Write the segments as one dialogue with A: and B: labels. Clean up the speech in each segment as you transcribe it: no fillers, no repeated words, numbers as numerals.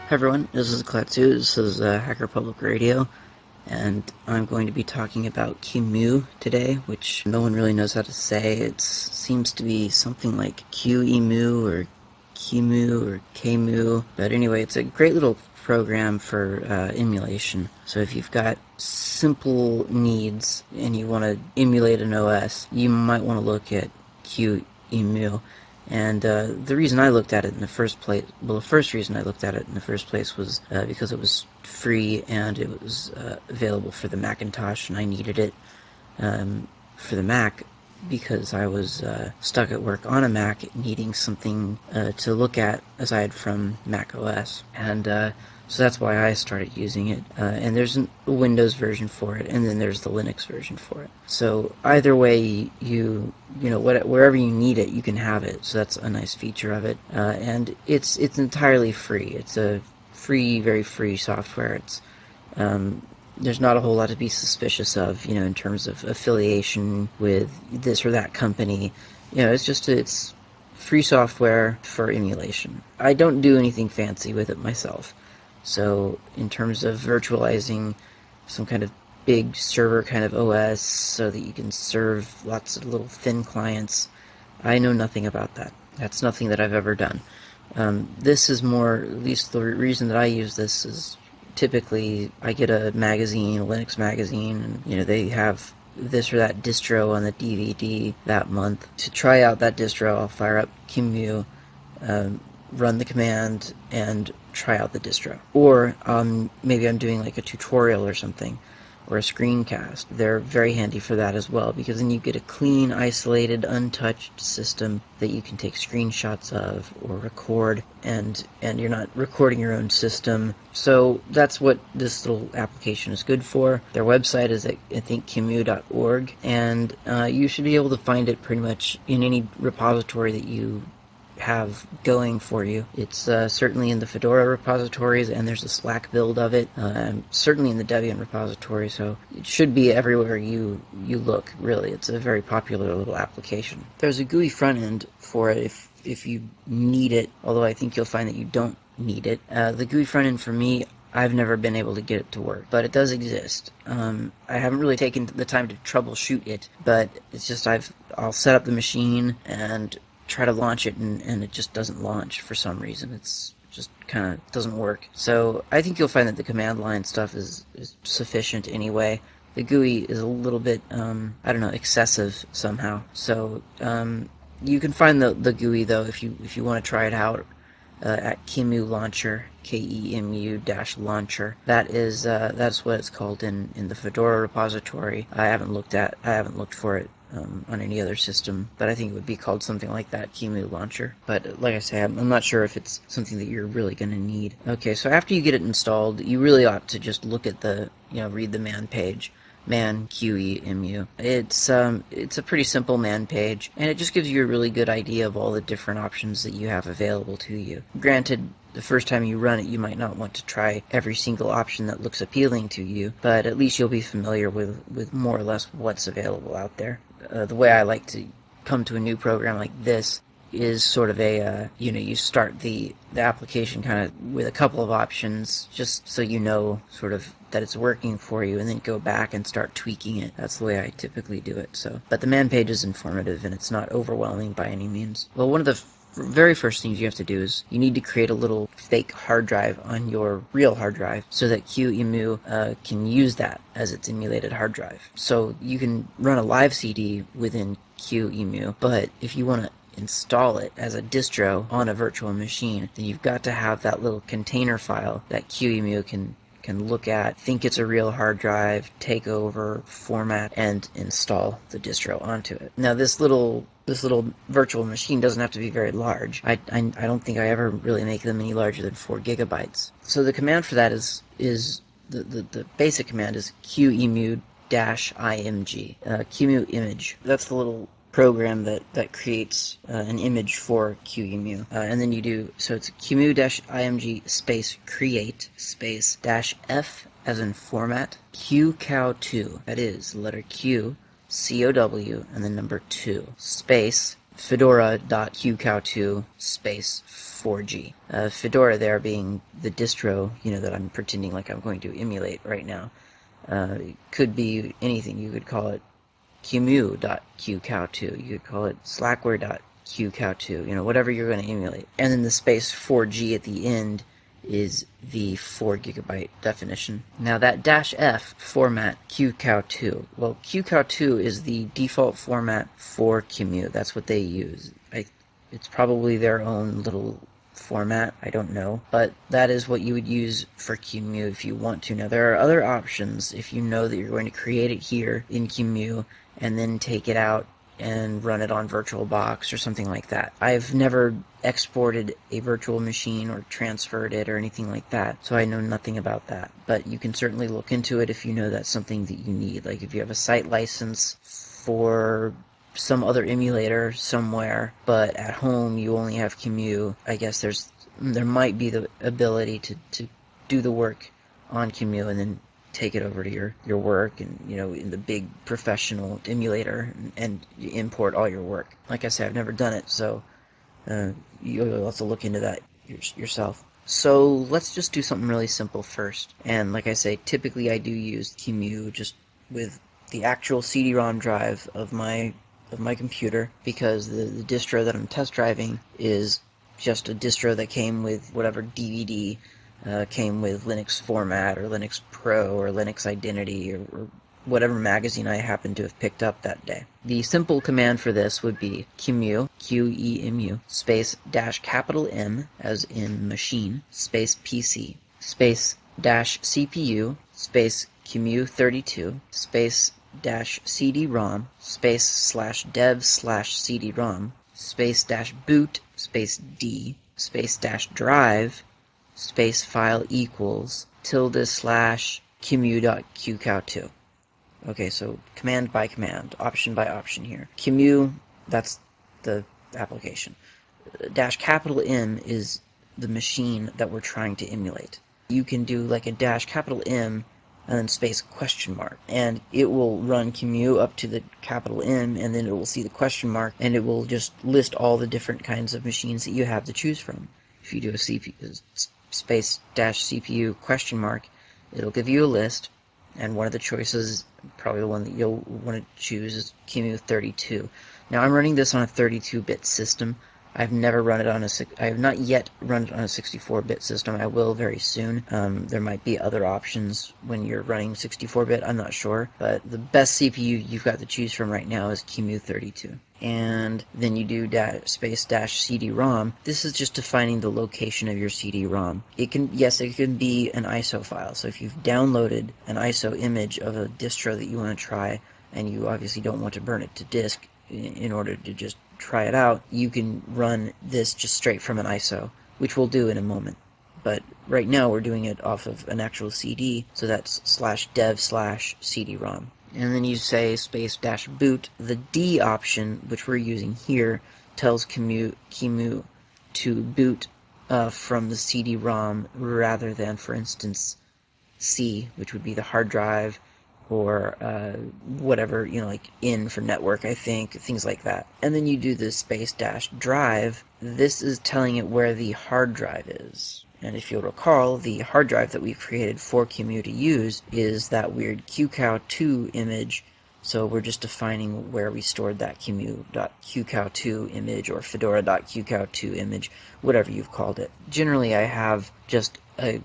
A: Hi everyone, this is Klaatu, this is Hacker Public Radio, and I'm going to be talking about QEMU today, which no one really knows how to say. It seems to be something like QEMU or QEMU or KMU, but anyway, it's a great little program for emulation. So if you've got simple needs and you want to emulate an OS, you might want to look at QEMU. And the reason I looked at it in the first place, well, the first reason I looked at it in the first place was because it was free and it was available for the Macintosh, and I needed it for the Mac because I was stuck at work on a Mac needing something to look at aside from Mac OS. And so that's why I started using it. And there's a Windows version for it, and then there's the Linux version for it. So either way, wherever you need it, you can have it. So that's a nice feature of it. And it's entirely free. It's a very free software. There's not a whole lot to be suspicious of, in terms of affiliation with this or that company. It's free software for emulation. I don't do anything fancy with it myself. So in terms of virtualizing some kind of big server kind of OS so that you can serve lots of little thin clients, I know nothing about that. That's nothing that I've ever done. This is more, at least the reason that I use this is typically I get a magazine, a Linux magazine, and they have this or that distro on the DVD that month. To try out that distro, I'll fire up QEMU, run the command, and try out the distro. Or maybe I'm doing like a tutorial or something, or a screencast. They're very handy for that as well, because then you get a clean, isolated, untouched system that you can take screenshots of or record, and you're not recording your own system. So that's what this little application is good for. Their website is at, I think, QEMU.org, and you should be able to find it pretty much in any repository that you have going for you. It's certainly in the Fedora repositories, and there's a Slack build of it. Certainly in the Debian repository, so it should be everywhere you look, really. It's a very popular little application. There's a GUI front end for it if you need it, although I think you'll find that you don't need it. The GUI front end for me, I've never been able to get it to work, but it does exist. I haven't really taken the time to troubleshoot it, but it's just I'll set up the machine and try to launch it, and it just doesn't launch for some reason. It's just kind of doesn't work. So I think you'll find that the command line stuff is sufficient anyway. The GUI is a little bit, I don't know, excessive somehow. So you can find the GUI, though, if you want to try it out, at QEMU Launcher, KEMU-Launcher. That's what it's called in the Fedora repository. I haven't looked for it on any other system, but I think it would be called something like that, QEMU Launcher. But like I say, I'm not sure if it's something that you're really going to need. Okay, so after you get it installed, you really ought to just look at read the man page. Man QEMU. It's a pretty simple man page, and it just gives you a really good idea of all the different options that you have available to you. Granted, the first time you run it, you might not want to try every single option that looks appealing to you, but at least you'll be familiar with more or less what's available out there. The way I like to come to a new program like this is sort of you start the application kind of with a couple of options, just so you know sort of that it's working for you, and then go back and start tweaking it. That's the way I typically do it. But the man page is informative, and it's not overwhelming by any means. Well, one of the very first things you have to do is you need to create a little fake hard drive on your real hard drive so that QEMU can use that as its emulated hard drive. So you can run a live CD within QEMU, but if you want to install it as a distro on a virtual machine, then you've got to have that little container file that QEMU can look at, think it's a real hard drive, take over, format, and install the distro onto it. Now this little virtual machine doesn't have to be very large. I don't think I ever really make them any larger than 4 gigabytes. So the command for that is the basic command is QEMU-img, QEMU image. That's the little program that creates an image for QEMU. And then you do, so it's QEMU-img space create space dash F as in format, QCOW2, that is the letter Q, COW, and then number 2, space, fedora.qcow2 space 4G. Fedora there being the distro, that I'm pretending like I'm going to emulate right now. It could be anything. You could call it qemu.qcow2. You could call it slackware.qcow2, whatever you're going to emulate. And then the space 4G at the end is the 4 gigabyte definition. Now that -f format qcow2, well, qcow2 is the default format for QEMU. That's what they use. It's probably their own little format, I don't know, but that is what you would use for QEMU if you want to. Now there are other options if you know that you're going to create it here in QEMU and then take it out and run it on VirtualBox or something like that. I've never exported a virtual machine or transferred it or anything like that, so I know nothing about that. But you can certainly look into it if you know that's something that you need. Like if you have a site license for some other emulator somewhere, but at home you only have QEMU, I guess there might be the ability to do the work on QEMU and then take it over to your work and, in the big professional emulator and import all your work. Like I said, I've never done it, so you'll have to look into that yourself. So let's just do something really simple first. And like I say, typically I do use QEMU just with the actual CD-ROM drive of my computer, because the distro that I'm test driving is just a distro that came with whatever DVD came with Linux Format or Linux Pro or Linux Identity or whatever magazine I happened to have picked up that day. The simple command for this would be QEMU, QEMU, space dash capital M, as in machine, space PC, space dash CPU, space QEMU32, space dash CD-ROM, space slash dev slash CD-ROM, space dash boot, space D, space dash drive, space file equals, tilde slash QEMU.qcow2. Okay, so command by command, option by option here. QEMU, that's the application. Dash capital M is the machine that we're trying to emulate. You can do like a dash capital M and then space question mark, and it will run QEMU up to the capital M, and then it will see the question mark, and it will just list all the different kinds of machines that you have to choose from. If you do a CPU, space dash CPU question mark, it'll give you a list, and one of the choices, probably the one that you'll want to choose, is QEMU32. Now I'm running this on a 32-bit system. I have not yet run it on a 64-bit system. I will very soon. There might be other options when you're running 64-bit, I'm not sure, but the best CPU you've got to choose from right now is QEMU32. And then you do space dash CD-ROM. This is just defining the location of your CD-ROM. It can be an ISO file. So if you've downloaded an ISO image of a distro that you want to try, and you obviously don't want to burn it to disk in order to just try it out, you can run this just straight from an ISO, which we'll do in a moment. But right now we're doing it off of an actual CD, so that's slash dev slash CD-ROM. And then you say space dash boot. The D option, which we're using here, tells QEMU to boot from the CD-ROM rather than, for instance, C, which would be the hard drive, or whatever, like in for network, I think, things like that. And then you do the space dash drive. This is telling it where the hard drive is. And if you'll recall, the hard drive that we've created for QEMU to use is that weird QCOW2 image, so we're just defining where we stored that QEMU.qcow2 image or fedora.qcow2 image, whatever you've called it. Generally, I have just a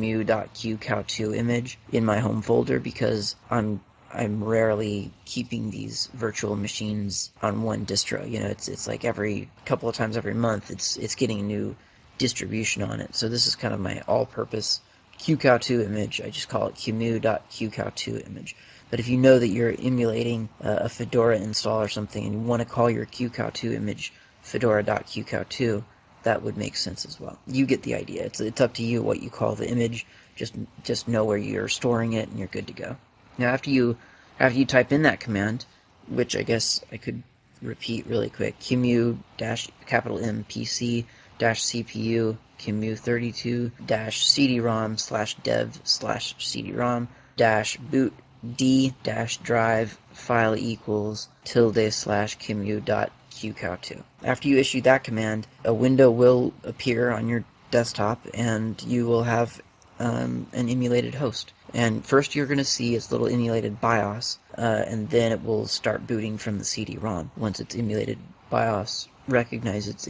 A: QEMU.qcow2 image in my home folder because I'm rarely keeping these virtual machines on one distro. It's like every couple of times every month it's getting a new distribution on it. So this is kind of my all-purpose QCOW2 image. I just call it QEMU.qcow2 image. But if you know that you're emulating a Fedora install or something and you want to call your QCOW2 image fedora.qcow2, that would make sense as well. You get the idea. It's up to you what you call the image. Just know where you're storing it and you're good to go. Now after you type in that command, which I guess I could repeat really quick, QEMU dash capital M PC dash CPU QEMU32 dash CD-ROM slash dev slash CD-ROM dash boot D dash drive file equals tilde slash QEMU dot QCOW2. After you issue that command, a window will appear on your desktop, and you will have an emulated host. And first you're going to see its little emulated BIOS, and then it will start booting from the CD-ROM once its emulated BIOS recognizes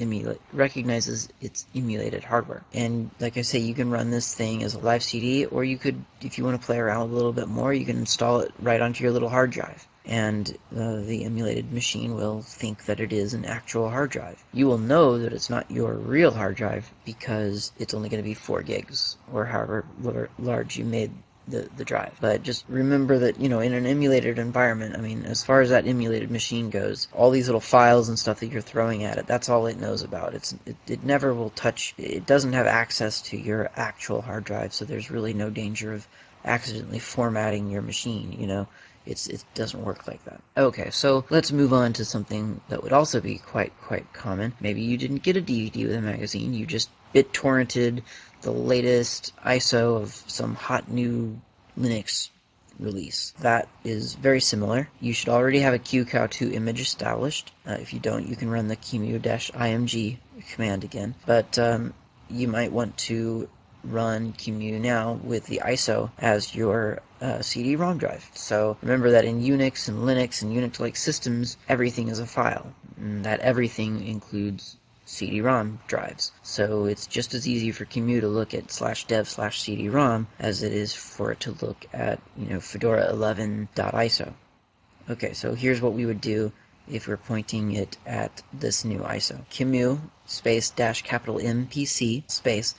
A: its emulated hardware. And like I say, you can run this thing as a live CD, or you could, if you want to play around a little bit more, you can install it right onto your little hard drive. And the emulated machine will think that it is an actual hard drive. You will know that it's not your real hard drive because it's only going to be 4 gigs, or however large you made the drive. But just remember that, in an emulated environment, I mean, as far as that emulated machine goes, all these little files and stuff that you're throwing at it, that's all it knows about. It never will touch, it doesn't have access to your actual hard drive, so there's really no danger of accidentally formatting your machine, It doesn't work like that. Okay, so let's move on to something that would also be quite common. Maybe you didn't get a DVD with a magazine, you just BitTorrented the latest ISO of some hot new Linux release. That is very similar. You should already have a QCOW2 image established. If you don't, you can run the QEMU-img command again. But you might want to run QEMU now with the ISO as your CD-ROM drive. So remember that in Unix and Linux and Unix-like systems, everything is a file. And that everything includes CD-ROM drives. So it's just as easy for QEMU to look at /dev/CD-ROM as it is for it to look at, Fedora 11.iso. Okay, so here's what we would do if we're pointing it at this new ISO. QEMU space -MPC space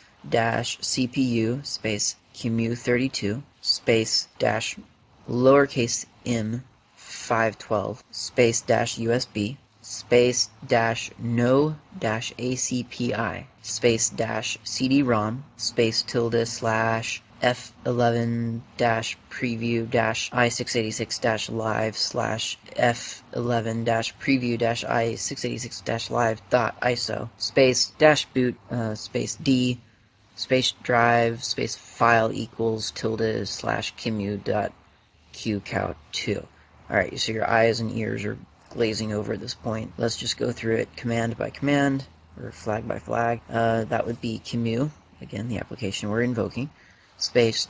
A: -CPU space QEMU32 space -lowercase m 512 space -USB space -no -ACPI space -CD-ROM space ~f11 preview i686 live /f11 preview i686 live .iso space -boot space d space drive space file equals ~QEMU.QCOW2. Alright, so your eyes and ears are glazing over at this point. Let's just go through it command by command, or flag by flag. That would be QEMU, again, the application we're invoking, space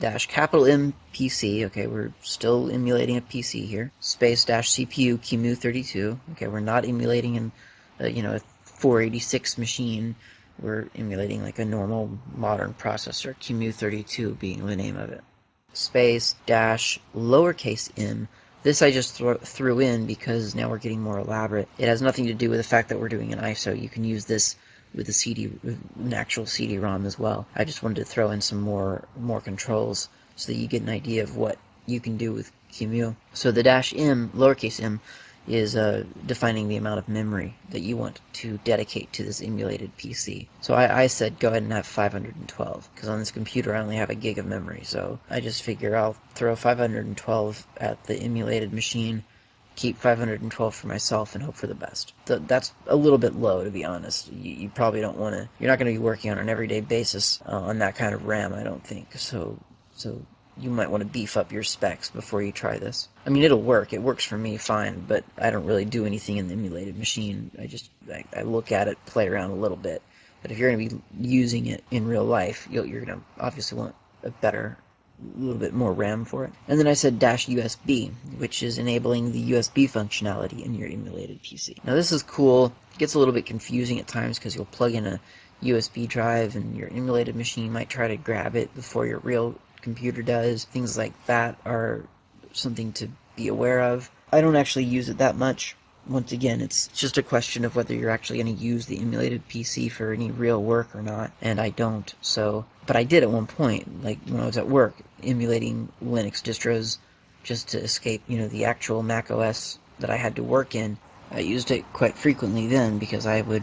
A: -MPC, okay, we're still emulating a PC here, space -CPU QEMU32, okay, we're not emulating a 486 machine, we're emulating like a normal modern processor, QEMU32 being the name of it, space -lowercase m. This I just threw in because now we're getting more elaborate. It has nothing to do with the fact that we're doing an ISO. You can use this with an actual CD-ROM as well. I just wanted to throw in some more controls so that you get an idea of what you can do with QEMU. So the -m, lowercase m, is defining the amount of memory that you want to dedicate to this emulated PC. So I said go ahead and have 512, because on this computer I only have a gig of memory, so I just figure I'll throw 512 at the emulated machine, keep 512 for myself, and hope for the best. That's a little bit low, to be honest. You probably don't want to, you're not going to be working on an everyday basis on that kind of RAM, I don't think, so you might want to beef up your specs before you try this. I mean, it'll work. It works for me fine, but I don't really do anything in the emulated machine. I look at it, play around a little bit. But if you're going to be using it in real life, you're going to obviously want a little bit more RAM for it. And then I said -USB, which is enabling the USB functionality in your emulated PC. Now this is cool. It gets a little bit confusing at times because you'll plug in a USB drive and your emulated machine might try to grab it before your real computer does. Things like that are something to be aware of. I don't actually use it that much. Once again, it's just a question of whether you're actually going to use the emulated PC for any real work or not, and I don't. So, but I did at one point, like when I was at work, emulating Linux distros just to escape, the actual Mac OS that I had to work in. I used it quite frequently then because I would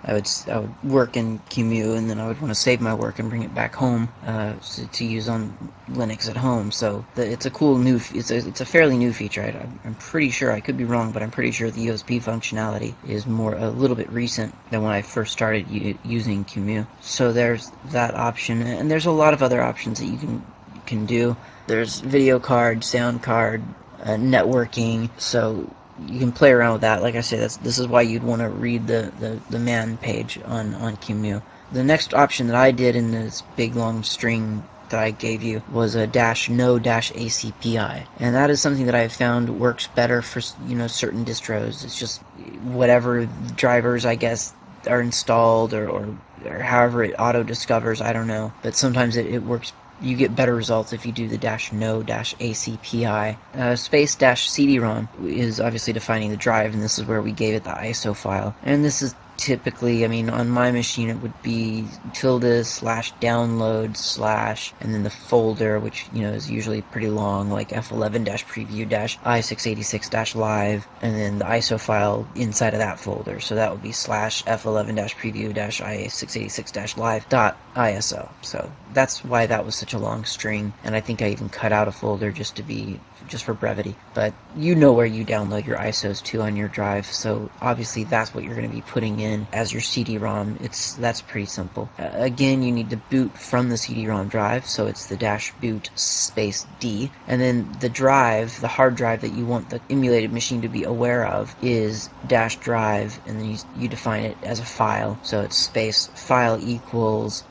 A: work in QEMU, and then I would want to save my work and bring it back home to use on Linux at home. So it's a cool it's a fairly new feature. I'm pretty sure, I could be wrong, but I'm pretty sure the USB functionality is a little bit recent than when I first started using QEMU. So there's that option, and there's a lot of other options that you can do. There's video card, sound card, networking. So you can play around with that. Like I said, this is why you'd want to read the man page on QEMU. The next option that I did in this big long string that I gave you was a -no-ACPI, and that is something that I've found works better for certain distros. It's just whatever drivers, I guess, are installed, or however it auto discovers. I don't know, but sometimes it works. You get better results if you do the -no-ACPI. Space -CD-ROM is obviously defining the drive, and this is where we gave it the ISO file. And this is typically, I mean, on my machine it would be ~download/ and then the folder, which is usually pretty long, like f11-preview-i686-live, and then the ISO file inside of that folder. So that would be /f11-preview-i686-live.iso. So that's why that was such a long string, and I think I even cut out a folder just for brevity. But you know where you download your ISOs to on your drive, so obviously that's what you're going to be putting in as your CD-ROM. That's pretty simple. Again, you need to boot from the CD-ROM drive, so it's the -boot /D, and then the drive, the hard drive that you want the emulated machine to be aware of, is -drive, and then you define it as a file, so it's space file equals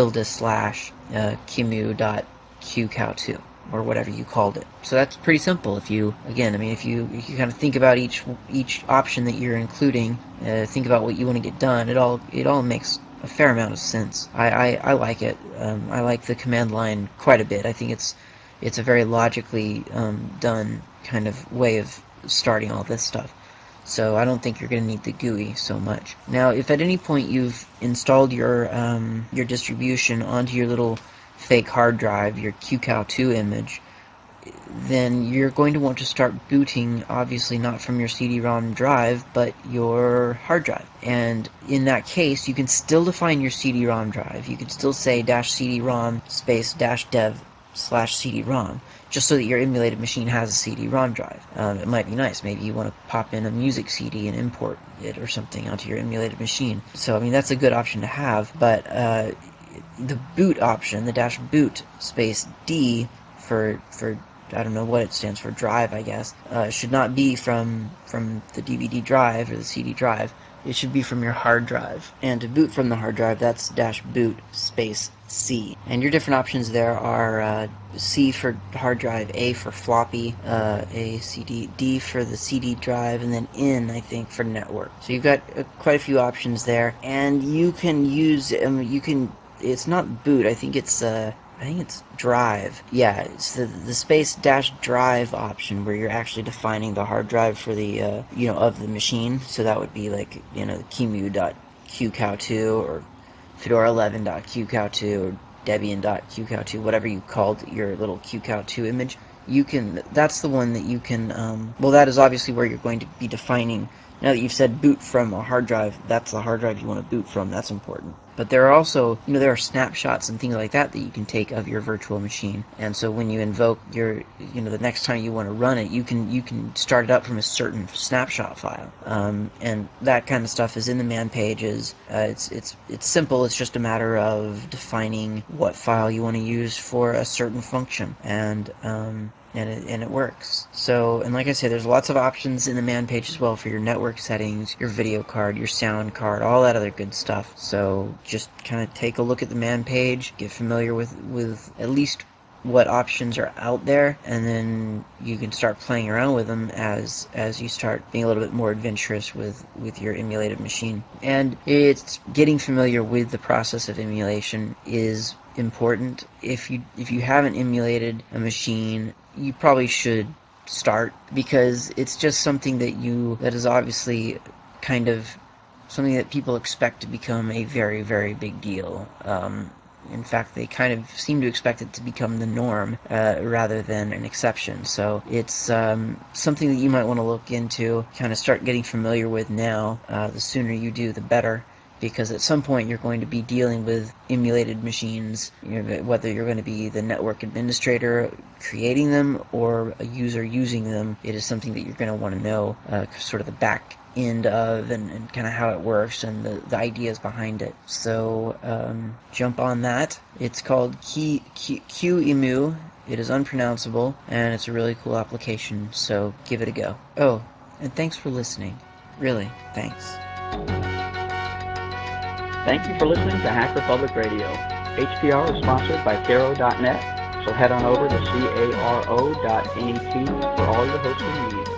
A: ~QEMU.QCOW2, or whatever you called it. So that's pretty simple. If you kind of think about each option that you're including, think about what you want to get done, it all makes a fair amount of sense. I like it. I like the command line quite a bit. I think it's a very logically done kind of way of starting all this stuff. So I don't think you're going to need the GUI so much. Now, if at any point you've installed your distribution onto your little fake hard drive, your QCOW2 image, then you're going to want to start booting, obviously not from your CD-ROM drive, but your hard drive. And in that case, you can still define your CD-ROM drive. You can still say -CD-ROM space -dev/CD-ROM, just so that your emulated machine has a CD-ROM drive. It might be nice. Maybe you want to pop in a music CD and import it or something onto your emulated machine. So, I mean, that's a good option to have, but the boot option, the -boot space D for I don't know what it stands for, drive, I guess, should not be from the DVD drive or the CD drive. It should be from your hard drive. And to boot from the hard drive, that's -boot space C. And your different options there are C for hard drive, A for floppy, A, C, D for the CD drive, and then N, I think, for network. So you've got quite a few options there. And you can use, it's not boot, I think it's drive. Yeah, it's the space -drive option where you're actually defining the hard drive for the of the machine. So that would be like QEMU.QCOW2 or Fedora11.QCOW2 or Debian.QCOW2, whatever you called your little QCOW2 image. That's the one that you can, well, that is obviously where you're going to be defining. Now that you've said boot from a hard drive, that's the hard drive you want to boot from. That's important. But there are also, there are snapshots and things like that you can take of your virtual machine. And so when you invoke the next time you want to run it, you can start it up from a certain snapshot file. And that kind of stuff is in the man pages. It's simple. It's just a matter of defining what file you want to use for a certain function. And it works. So, and like I said, there's lots of options in the man page as well for your network settings, your video card, your sound card, all that other good stuff. So just kind of take a look at the man page, get familiar with at least what options are out there, and then you can start playing around with them as you start being a little bit more adventurous with your emulated machine. And it's getting familiar with the process of emulation is important. If you haven't emulated a machine, you probably should start, because it's just something that is obviously kind of something that people expect to become a very, very big deal. In fact, they kind of seem to expect it to become the norm rather than an exception. So it's something that you might want to look into, kind of start getting familiar with now. The sooner you do, the better, because at some point you're going to be dealing with emulated machines, whether you're going to be the network administrator creating them or a user using them. It is something that you're going to want to know sort of the back end of and kind of how it works and the ideas behind it. So jump on that. It's called QEMU. It is unpronounceable, and it's a really cool application, so give it a go. Oh, And thanks for listening. Really, thanks.
B: Thank you for listening to Hacker Public Radio. HPR is sponsored by Caro.net, so head on over to caro.net for all your hosting needs.